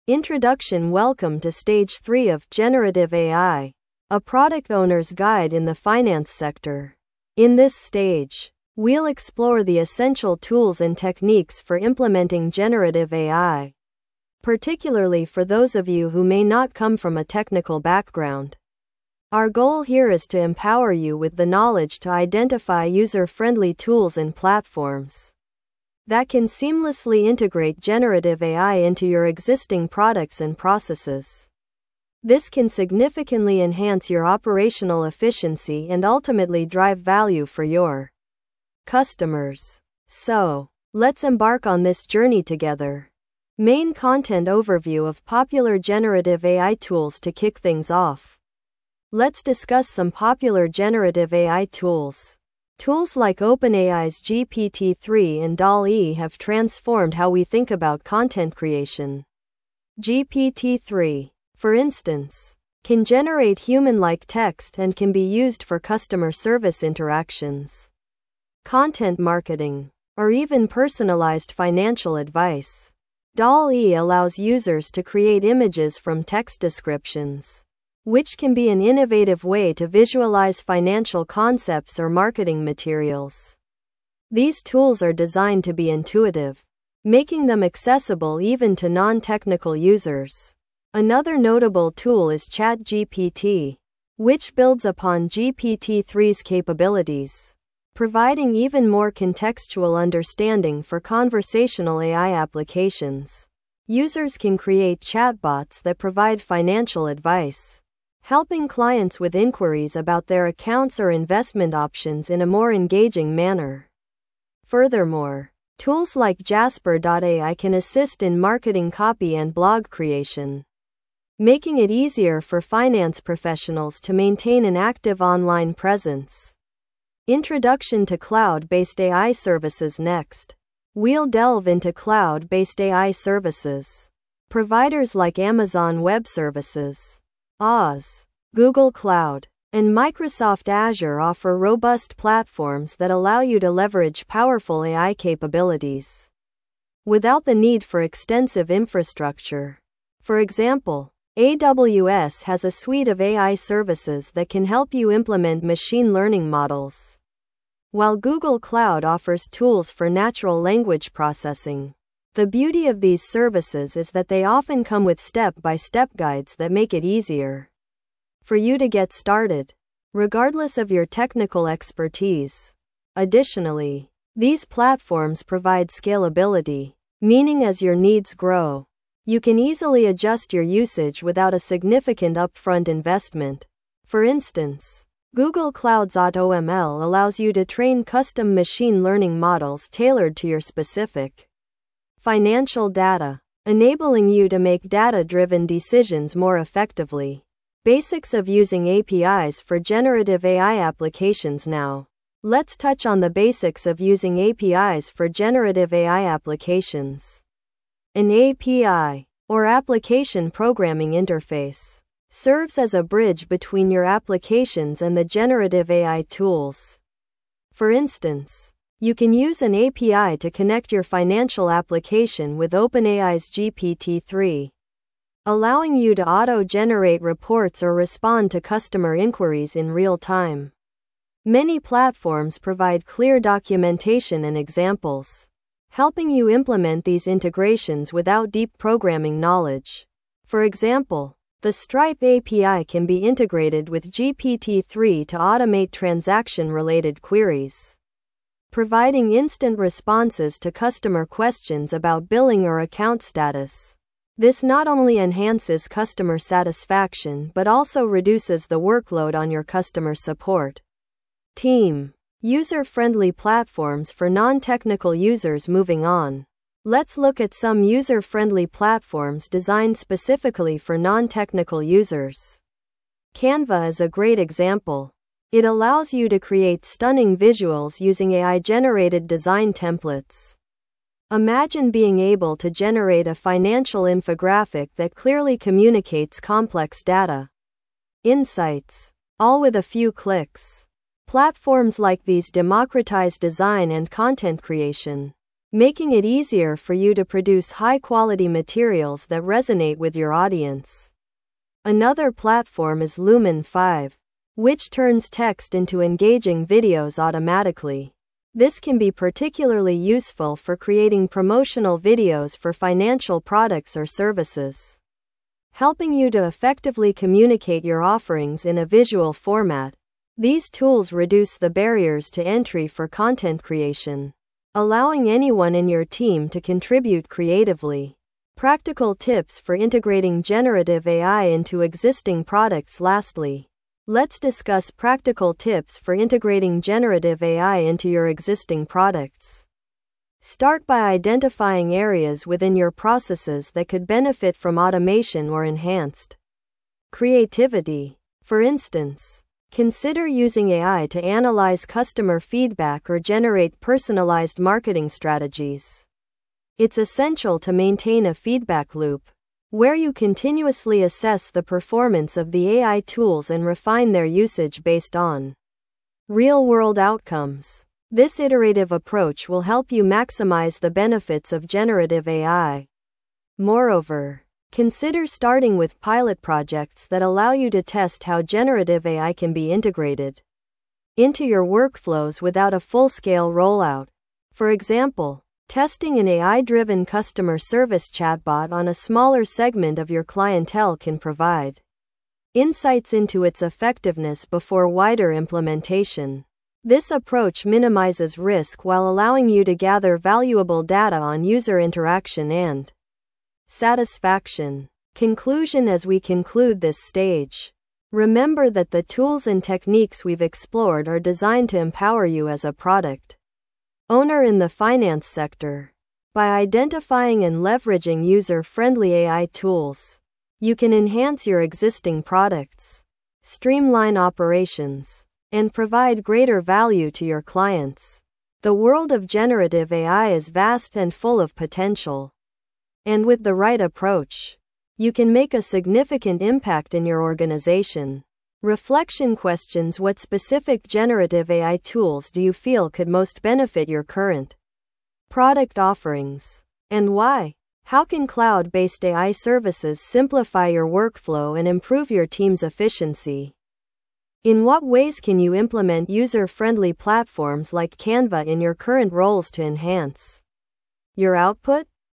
Introduction. Welcome to Stage 3 of Generative AI, a product owner's guide in the finance sector. In this stage, we'll explore the essential tools and techniques for implementing generative AI, particularly for those of you who may not come from a technical background. Our goal here is to empower you with the knowledge to identify user-friendly tools and platforms that can seamlessly integrate generative AI into your existing products and processes. This can significantly enhance your operational efficiency and ultimately drive value for your customers. So, let's embark on this journey together. Main content overview of popular generative AI tools. To kick things off, let's discuss some popular generative AI tools. Tools like OpenAI's GPT-3 and DALL-E have transformed how we think about content creation. GPT-3, for instance, can generate human-like text and can be used for customer service interactions, content marketing, or even personalized financial advice. DALL-E allows users to create images from text descriptions, which can be an innovative way to visualize financial concepts or marketing materials. These tools are designed to be intuitive, making them accessible even to non-technical users. Another notable tool is ChatGPT, which builds upon GPT-3's capabilities, providing even more contextual understanding for conversational AI applications. Users can create chatbots that provide financial advice, helping clients with inquiries about their accounts or investment options in a more engaging manner. Furthermore, tools like Jasper.ai can assist in marketing copy and blog creation, making it easier for finance professionals to maintain an active online presence. Introduction to cloud-based AI services. Next, we'll delve into cloud-based AI services. Providers like Amazon Web Services, Oz, Google Cloud, and Microsoft Azure offer robust platforms that allow you to leverage powerful AI capabilities without the need for extensive infrastructure. For example, AWS has a suite of AI services that can help you implement machine learning models, while Google Cloud offers tools for natural language processing. The beauty of these services is that they often come with step-by-step guides that make it easier for you to get started, regardless of your technical expertise. Additionally, these platforms provide scalability, meaning as your needs grow, you can easily adjust your usage without a significant upfront investment. For instance, Google Cloud's AutoML allows you to train custom machine learning models tailored to your specific financial data, enabling you to make data-driven decisions more effectively. Basics of using APIs for generative AI applications. Now, let's touch on the basics of using APIs for generative AI applications. An API, or Application Programming Interface, serves as a bridge between your applications and the generative AI tools. For instance, you can use an API to connect your financial application with OpenAI's GPT-3, allowing you to auto-generate reports or respond to customer inquiries in real time. Many platforms provide clear documentation and examples, helping you implement these integrations without deep programming knowledge. For example, the Stripe API can be integrated with GPT-3 to automate transaction-related queries, providing instant responses to customer questions about billing or account status. This not only enhances customer satisfaction but also reduces the workload on your customer support team. User-friendly platforms for non-technical users. Moving on, let's look at some user-friendly platforms designed specifically for non-technical users. Canva is a great example. It allows you to create stunning visuals using AI-generated design templates. Imagine being able to generate a financial infographic that clearly communicates complex data insights, all with a few clicks. Platforms like these democratize design and content creation, making it easier for you to produce high-quality materials that resonate with your audience. Another platform is Lumen 5, which turns text into engaging videos automatically. This can be particularly useful for creating promotional videos for financial products or services, helping you to effectively communicate your offerings in a visual format. These tools reduce the barriers to entry for content creation, allowing anyone in your team to contribute creatively. Practical tips for integrating generative AI into existing products. Lastly, let's discuss practical tips for integrating generative AI into your existing products. Start by identifying areas within your processes that could benefit from automation or enhanced creativity. For instance, consider using AI to analyze customer feedback or generate personalized marketing strategies. It's essential to maintain a feedback loop where you continuously assess the performance of the AI tools and refine their usage based on real-world outcomes. This iterative approach will help you maximize the benefits of generative AI. Moreover, consider starting with pilot projects that allow you to test how generative AI can be integrated into your workflows without a full-scale rollout. For example, testing an AI-driven customer service chatbot on a smaller segment of your clientele can provide insights into its effectiveness before wider implementation. This approach minimizes risk while allowing you to gather valuable data on user interaction and satisfaction. Conclusion. As we conclude this stage, remember that the tools and techniques we've explored are designed to empower you as a product owner in the finance sector. By identifying and leveraging user-friendly AI tools, you can enhance your existing products, streamline operations, and provide greater value to your clients. The world of generative AI is vast and full of potential, and with the right approach, you can make a significant impact in your organization. Reflection questions. What specific generative AI tools do you feel could most benefit your current product offerings, and why? How can cloud-based AI services simplify your workflow and improve your team's efficiency? In what ways can you implement user-friendly platforms like Canva in your current roles to enhance your output?